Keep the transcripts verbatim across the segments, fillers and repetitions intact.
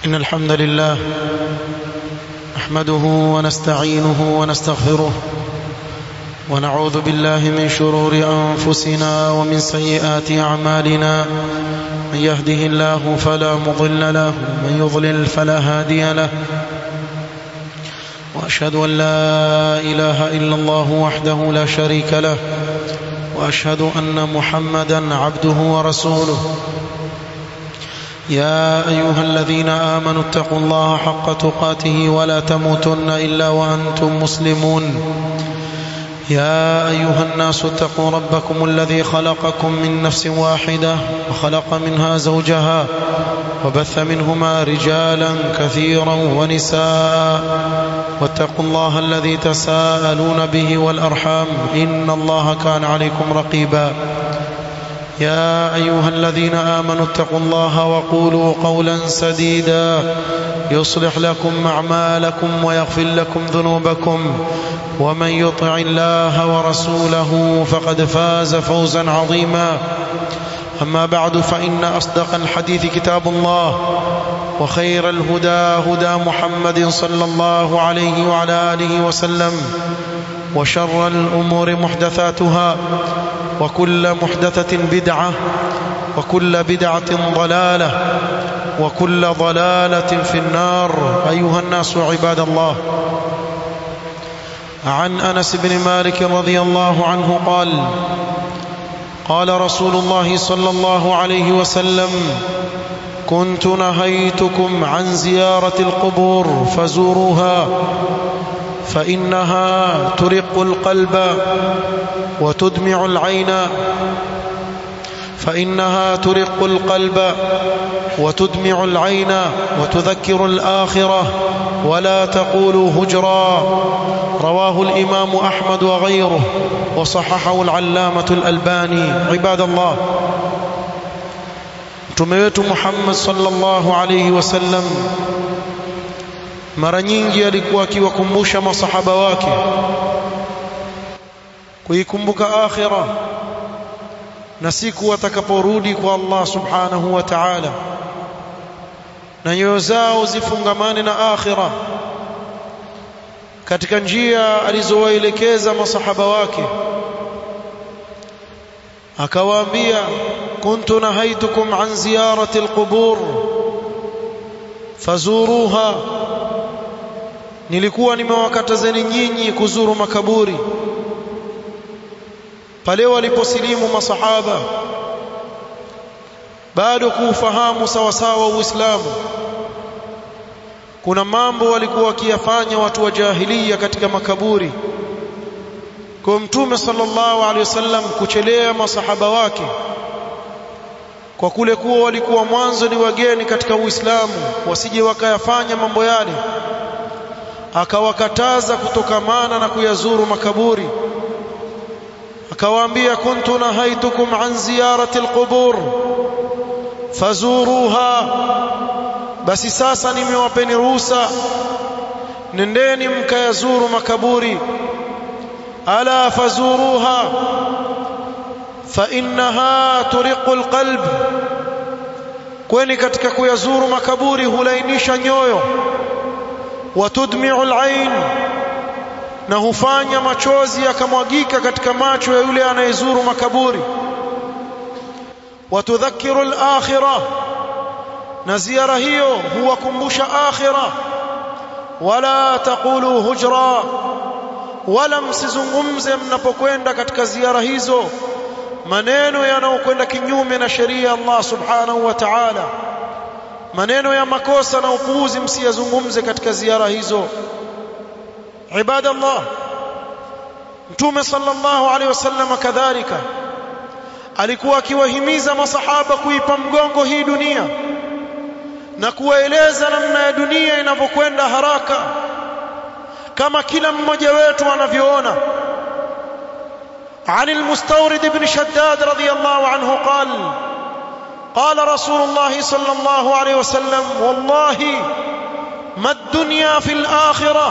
إن الحمد لله نحمده ونستعينه ونستغفره ونعوذ بالله من شرور أنفسنا ومن سيئات أعمالنا. من يهده الله فلا مضل له ومن يضلل فلا هادي له، وأشهد أن لا إله إلا الله وحده لا شريك له، وأشهد أن محمدا عبده ورسوله. يا أيها الذين آمنوا اتقوا الله حق تقاته ولا تموتن إلا وأنتم مسلمون. يا أيها الناس اتقوا ربكم الذي خلقكم من نفس واحدة وخلق منها زوجها وبث منهما رجالا كثيرا ونساء، واتقوا الله الذي تساءلون به والأرحام إن الله كان عليكم رقيبا. يا أيها الذين آمنوا اتقوا الله وقولوا قولا سديدا يصلح لكم أعمالكم ويغفر لكم ذنوبكم، ومن يطع الله ورسوله فقد فاز فوزا عظيما. أما بعد، فإن أصدق الحديث كتاب الله، وخير الهدى هدى محمد صلى الله عليه وعلى آله وسلم، وشر الأمور محدثاتها، وكل محدثة بدعة، وكل بدعة ضلالة، وكل ضلالة في النار. أيها الناس عباد الله، عن أنس بن مالك رضي الله عنه قال: قال رسول الله صلى الله عليه وسلم: كنت نهيتكم عن زيارة القبور فزوروها، فإنها ترق القلب وتدمع العين فإنها ترق القلب وتدمع العين وتذكر الآخرة، ولا تقولوا هجرا. رواه الإمام أحمد وغيره، وصححه العلامة الألباني. عباد الله، Mtume wetu Muhammad sallallahu alayhi wasallam mara nyingi alikuwa akiwakumbusha masahaba wake kuikumbuka akhira na siku watakaporudi kwa Allah subhanahu wa ta'ala, na nyoyo zao zifungamane na akhira katika njia alizowaelekeza masahaba wake. Akawaambia: kuntu nahaitukum an ziyarati alqubur fazuruha, nilikuwa nimewakatazeni nyinyi kuzuru makaburi. Pale waliposilimu masahaba bado kuufahamu sawasawa Uislamu, kuna mambo walikuwa wakiyafanya watu wa jahiliya katika makaburi. Kwa Mtume sallallahu alaihi wasallam kuchelea masahaba wake kwa kule kuwa walikuwa mwanzo ni wageni katika Uislamu, wasije wakayafanya mambo yale, akawakataza kutokamana na kuyazuru makaburi. Akawaambia: kuntu nahaitukum an ziyarati alqubur fazuruha, basi sasa nimewapeni ruhusa, nendeni mkayazuru makaburi. Ala fazuruha fa innaha turiqu alqalb, kwani katika kuyazuru makaburi hulainisha nyoyo. Wa tudmi'u alain, na hufanya machozi yakamwagika katika macho ya yule anayezuru makaburi. Wa tudhakkiru al-akhirah, na ziara hiyo huwakumbusha akhira. Wala taqulu hujra, wala msizungumze mnapokwenda katika ziara hizo maneno yanayokwenda kinyume na sheria ya Allah subhanahu wa ta'ala. Maneno ya makosa na upuuzi msiyazungumze katika ziara hizo. Ibada Allah, Mtume sallallahu alaihi wasallam kadhalika alikuwa akiwahimiza masahaba kuipa mgongo hii dunia na kuwaeleza namna ya dunia inavyokwenda haraka, kama kila mmoja wetu anavyoona. عن المستورد بن شداد رضي الله عنه قال: قال رسول الله صلى الله عليه وسلم: والله ما الدنيا في الآخرة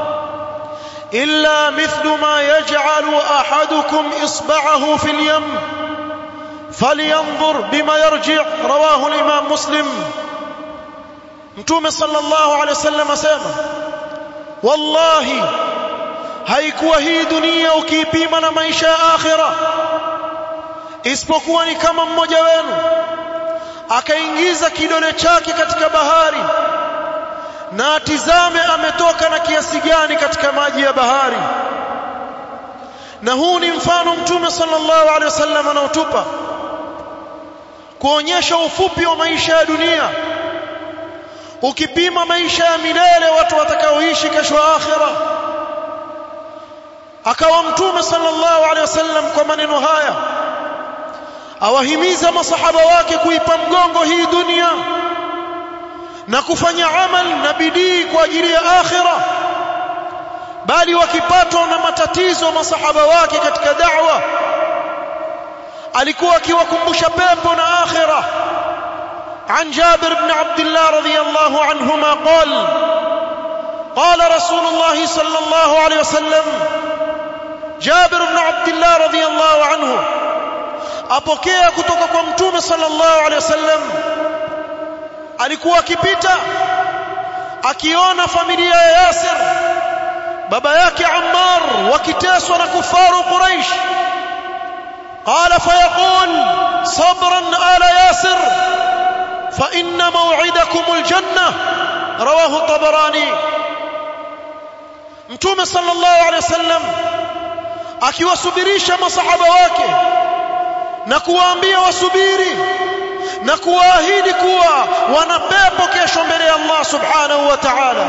إلا مثل ما يجعل أحدكم إصبعه في اليم فلينظر بما يرجع. رواه الإمام مسلم. Mtume sallallahu alaihi wasallam asema wallahi haikuwa hii dunia ukiipima na maisha ya akhira isipokuwa ni kama mmoja wenu akaingiza kidole chake katika bahari na atizame ametoka na kiasi gani katika maji ya bahari. Na huu ni mfano Mtume sallallahu alaihi wasallam anaotupa kuonyesha ufupi wa maisha ya dunia. Ukipima maisha ya milele watu watakaoishi kesho akhira, akawa Mtume sallallahu alaihi wasallam kwa maneno haya awahimiza masahaba wake kuipa mgongo hii dunia na kufanya amal na bidii kwa ajili ya akhira, bali wakipatwa na matatizo masahaba wake katika da'wa alikuwa akiwakumbusha pepo na akhira. عن جابر بن عبد الله رضي الله عنهما قال قال رسول الله صلى الله عليه وسلم جابر بن عبد الله رضي الله عنه apokea kutoka kwa Mtume sallallahu alaihi wasallam alikuwa akipita akiona familia ya Yasir baba yake Ammar wakiteswa na kufaru Quraysh. قال فيقول صبرا آل ياسر فإن موعدكم الجنة رواه الطبراني. Mtume sallallahu alaihi wasallam akiwasubirisha masahaba wake na kuwaambia wasubiri na kuahidi kuwa wana pepo kesho mbele ya Allah subhanahu wa ta'ala.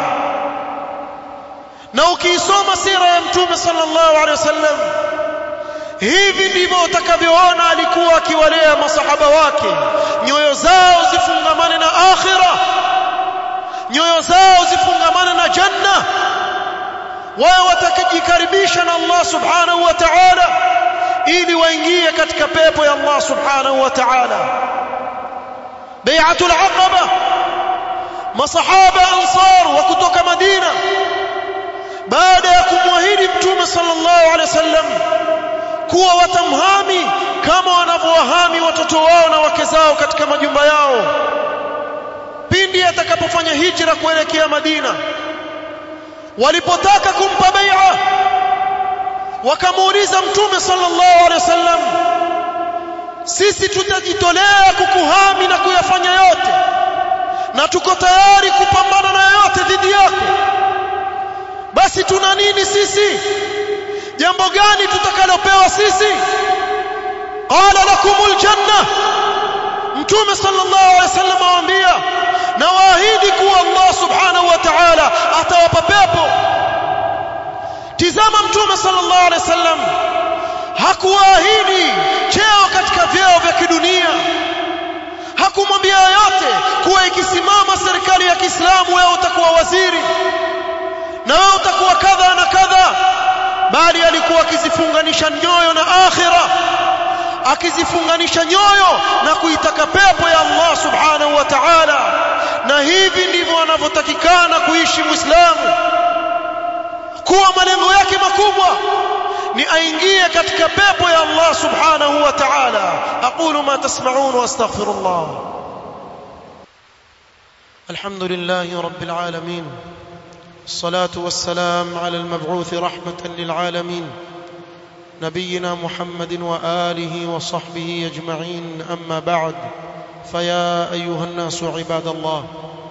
Na ukisoma sira ya Mtume sallallahu alaihi wasallam hivi ndivyo utakavyoona alikuwa akiwalea masahaba wake, nyoyo zao zifungamane na akhira, nyoyo zao zifungamane na janna, wao watakajikaribisha na Allah subhanahu wa ta'ala ili waingie katika pepo ya Allah subhanahu wa ta'ala. Bai'atul Aqaba, masahaba ansar wa kutoka Madina baada ya kumwahidi Mtume sallallahu alaihi wasallam kuwa watamhami kama wanavyowahami watoto wao na wake zao katika majumba yao pindi atakapofanya hijra kuelekea Madina, walipotaka kumpa bai'a wakamuuliza Mtume sallallahu alaihi wasallam, sisi tutajitolea kukuhami na kuyafanya yote na tuko tayari kupambana na yote dhidi yako, basi tuna nini sisi? Jambo gani tutakalopewa sisi? Qala lakumul janna. Mtume sallallahu alaihi wasallam awaambia, na waahidi kuwa Allah subhanahu wa ta'ala atawapa pepo. Tizama, Mtume sallallahu alaihi wasallam hakuahidi cheo katika vyeo vya kidunia, hakumwambia yote kuwa ikisimama serikali ya Kiislamu wewe utakuwa waziri na wewe utakuwa kadha na kadha, bali alikuwa akizifunganisha nyoyo na akhira, akizifunganisha nyoyo na kuitaka pepo ya Allah subhanahu wa ta'ala. Na hivi ndivyo anavyotakikana kuishi Muislamu, kuwa malengo yake makubwa ni aingie katika pepo ya Allah subhanahu wa ta'ala. aqulu ma tasma'un wa astaghfirullah. alhamdulillahi rabbil alamin, الصلاة والسلام على المبعوث رحمة للعالمين نبينا محمد وآله وصحبه أجمعين. أما بعد، فيا أيها الناس عباد الله،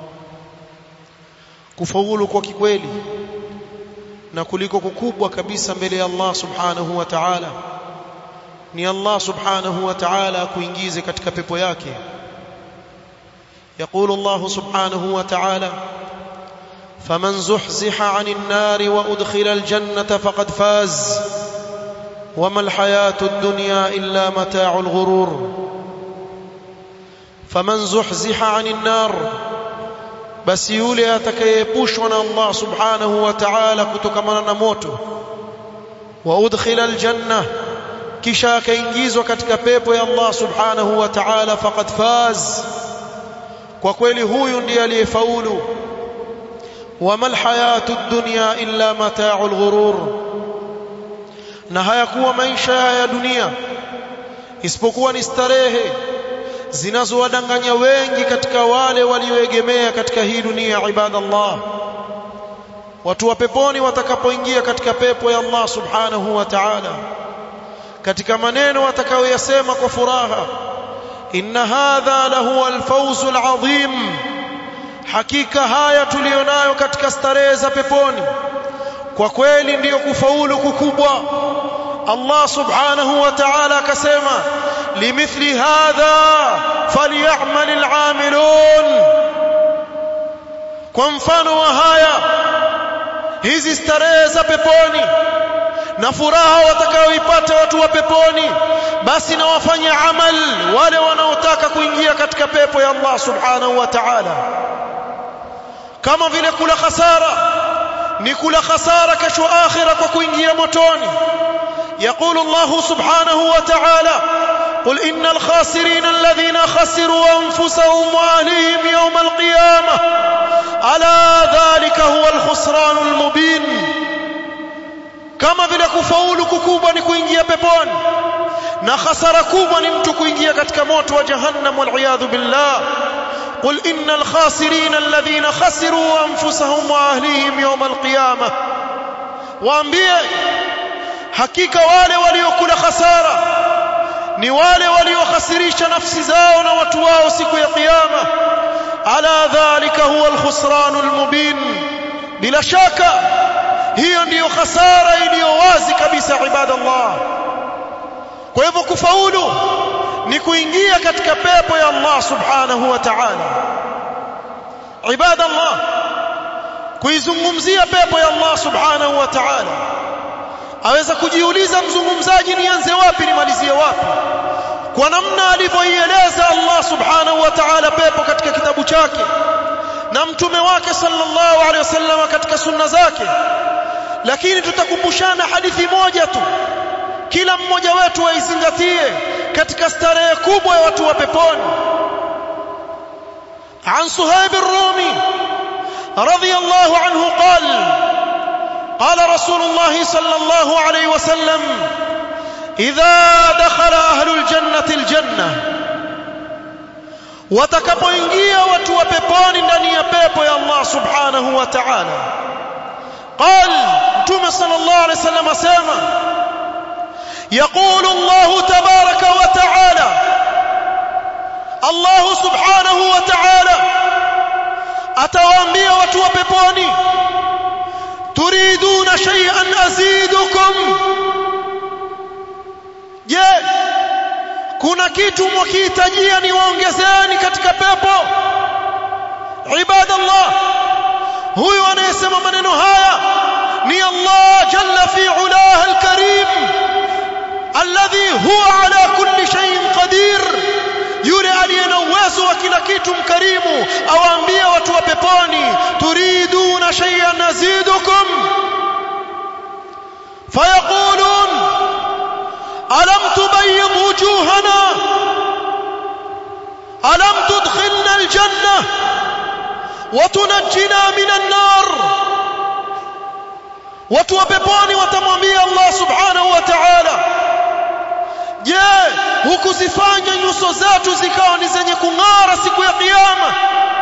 kufaulu kwa kikweli na kuliko kukubwa kabisa mbele ya Allah subhanahu wa ta'ala ni Allah subhanahu wa ta'ala kuingize katika pepo yake. يقول الله سبحانه وتعالى: فمن زحزح عن النار وأدخل الجنة فقد فاز وما الحياة الدنيا إلا متاع الغرور. فمن زحزح عن النار، بس يولي atakayeepushwa الله سبحانه وتعالى kutokana na moto, وأدخل الجنة kisha akaingizwa katika pepo ya Allah subhanahu wa ta'ala, faqad faz, kwa kweli huyu ndiye aliyefaulu. وما الحياة الدنيا إلا متاع الغرور، na hayakuwa maisha ya dunia isipokuwa ni starehe zinazowadanganya wengi katika wale walioegemea katika hii dunia. Ibadallah, watu wa peponi watakapoingia katika pepo ya Allah subhanahu wa ta'ala, katika maneno watakayoyasema kwa furaha, inna hadha lahu alfawzu alazim, hakika haya tulionayo katika starehe za peponi kwa kweli ndiyo kufaulu kukubwa. Allah subhanahu wa ta'ala akasema, limithli hadha falyamal al'amilun, kwa mfano wa haya, hizi starehe za peponi na furaha watakayoipata watu wa peponi, basi na wafanye amal wale wanaotaka kuingia katika pepo ya Allah subhanahu wa ta'ala. Kama vile kula khasara ni kula khasara kesho akhira kwa kuingia motoni. يقول الله سبحانه وتعالى قل إن الخاسرين الذين خسروا أنفسهم وأهليهم يوم القيامة ألا ذلك هو الخسران المبين. كما vile kufaulu kukubwa ni kuingia peponi na khasara kubwa ni mtu kuingia katika moto wa jahannam, wal iyadhu billah. قل إن الخاسرين الذين خسروا أنفسهم وأهليهم يوم القيامة، waambie hakika wale waliokula khasara ni wale waliokhasirisha nafsi zao na watu wao siku ya kiyama. Ala dhalika huwa alkhusran almubin, bila shaka hiyo ndiyo khasara iliyo wazi kabisa. Ibadallah, kwa hivyo kufaulu ni kuingia katika pepo ya Allah subhanahu wa ta'ala. Ibadallah, kuizungumzia pepo ya Allah subhanahu wa ta'ala, aweza kujiuliza mzungumzaji, nianze wapi nimalizie wapi? Kwa namna alivyoieleza Allah subhanahu wa ta'ala pepo katika kitabu chake na mtume wake sallallahu alaihi wasallam katika sunna zake. Lakini tutakumbushana hadithi moja tu, kila mmoja wetu aizingatie katika starehe kubwa ya watu wa peponi. An Suhaib ar-Rumi radiyallahu anhu qala قال رسول الله صلى الله عليه وسلم إذا دخل أهل الجنة الجنة، watakapoingia watu wa peponi ndani ya pepo ya Allah subhanahu wa ta'ala. قال متى صلى الله عليه وسلم اسمع يقول الله تبارك وتعالى، الله سبحانه وتعالى atawaambia watu wa peponi, turiduna shay'an azidukum, je, kuna kitu mkihitajia niwaongezeeni katika pepo? Ibadallah, huyu anayesema maneno haya ni Allah jalla fi ulaha alkarim alladhi huwa ala kulli shay'in qadir, yule aliye na uwezo wa kila kitu, mkarimu. Awaambia watu wa peponi, turiduna shay'an azidukum, fayaqulun alam tubayyid wujuhana alam tudkhilna aljanna wa tunajjina minan nar. Watu wa peponi watamwambia Allah subhanahu wa ta'ala, je, hukuzifanya nyuso zetu zikawa ni zenye kung'ara siku ya kiyama,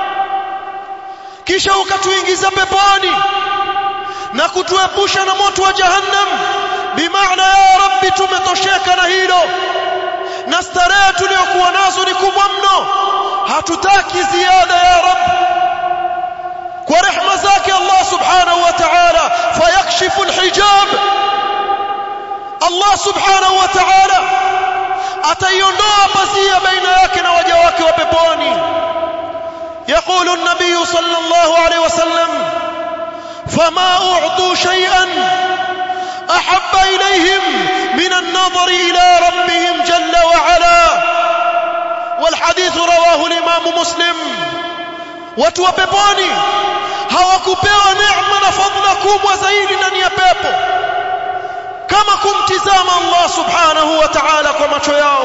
kisha ukatuingiza peponi na kutuepusha na moto wa jahannam? Bimaana ya Rabbi, tumetosheka na hilo, na starehe tuliyokuwa nazo ni kubwa mno, hatutaki ziada ya Rabbi. Kwa rehema zake Allah subhanahu wa ta'ala, fayakshifu alhijab, Allah subhanahu wa ta'ala ataiondoa pazia baina yake na waja wake wa peponi. يقول النبي صلى الله عليه وسلم فما أعطوا شيئا أحب إليهم من النظر إلى ربهم جل وعلا، والحديث رواه الإمام مسلم. watu wa peponi hawakupewa neema na fadhila kubwa zaidi ndani ya pepo kama kumtizama Allah subhanahu wa ta'ala kwa macho yao.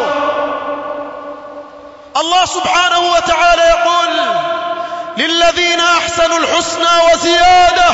Allah subhanahu wa ta'ala yaqul lilladhina ahsanu alhusna wa ziyada,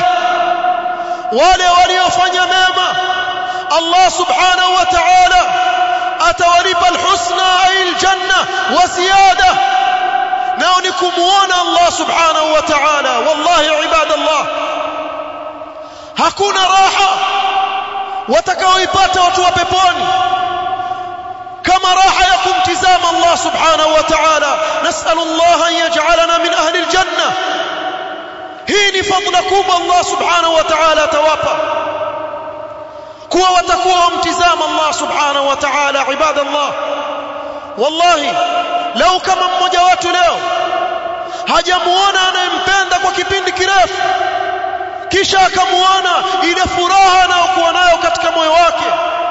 wale waliofanya mema Allah subhanahu wa ta'ala atawalipa alhusna ay aljanna wa ziyada nao ni kumuona Allah subhanahu wa ta'ala. Wallahi ibadallah, hakuna raha watakaoipata watu wa peponi kama raha ya kumtizama Allah subhanahu wa ta'ala. Nas'alullah an yaj'alana min ahli aljanna. Hii ni fadhila kubwa Allah subhanahu wa ta'ala atawapa kuwa watakuwa wamtizama Allah subhanahu wa ta'ala. Ibadallah, wallahi lau kama mmoja watu leo hajamuona anayempenda kwa kipindi kirefu kisha akamuona ile furaha anayokuwa nayo katika moyo wake,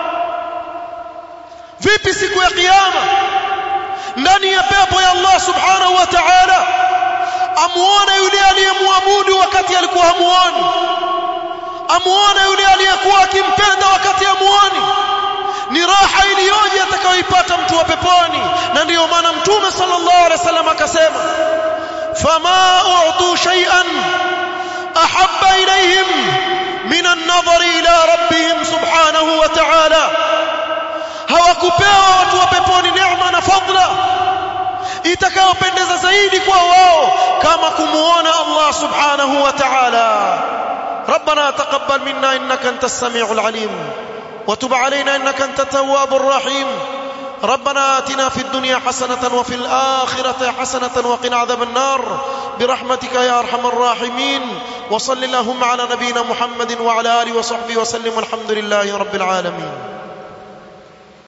vipi siku ya kiyama ndani ya pepo ya Allah subhanahu wa ta'ala amuone yule aliyemwabudu wakati alikuwa hamuoni, amuone yule aliyekuwa akimpenda wakati hamuoni? Ni raha iliyoje atakayoipata mtu wa peponi. Na ndiyo maana Mtume sallallahu alaihi wasallam akasema, fama u'tu shay'an ahabba ilayhim min an-nadhari ila rabbihim subhanahu wa ta'ala. Hawakupewa watu wa peponi neema na fadla itakayopendeza zaidi kwa wao kama kumuona Allah subhanahu wa ta'ala. ربنا تقبل منا إنك أنت السميع العليم وتب علينا إنك أنت التواب الرحيم. ربنا آتنا في الدنيا حسنة وفي الآخرة حسنة وقنا عذاب النار برحمتك يا أرحم الراحمين. وصل اللهم على نبينا محمد وعلى آله وصحبه وسلم والحمد لله رب العالمين.